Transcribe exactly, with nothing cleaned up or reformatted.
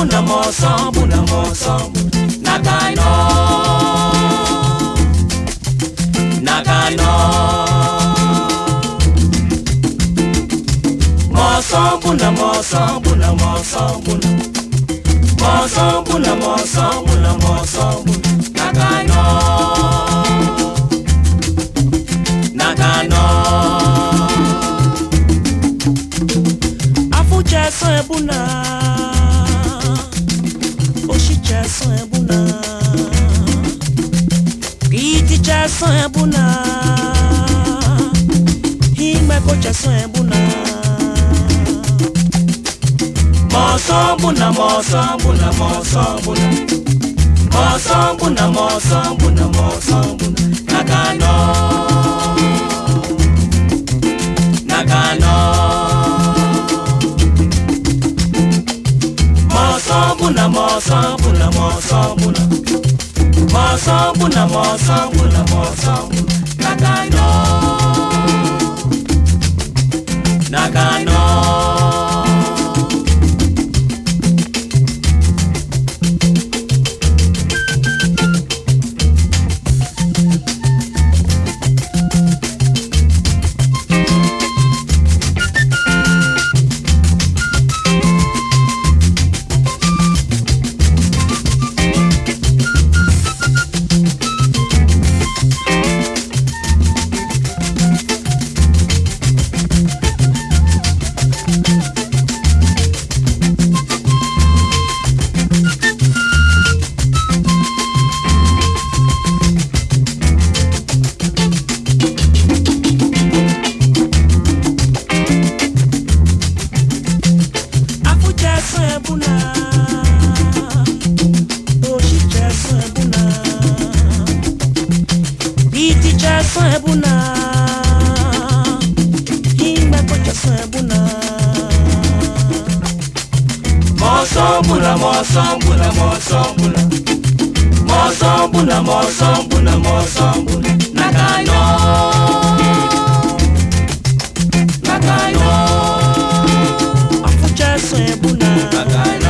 buna moso buna moso nakaino nakaino moso buna moso buna moso buna moso buna moso buna moso nakaino nakaino afu cheso ebuna oshi cheso ebuna kiti cheso ebuna hime ko cheso ebuna moso buna moso buna moso buna moso buna moso buna moso buna nakano nakano moso buna moso buna moso buna moso buna moso buna moso nakano nakano moso buna moso buna moso buna moso buna moso buna moso buna nakano nakano afu cheso buna nakano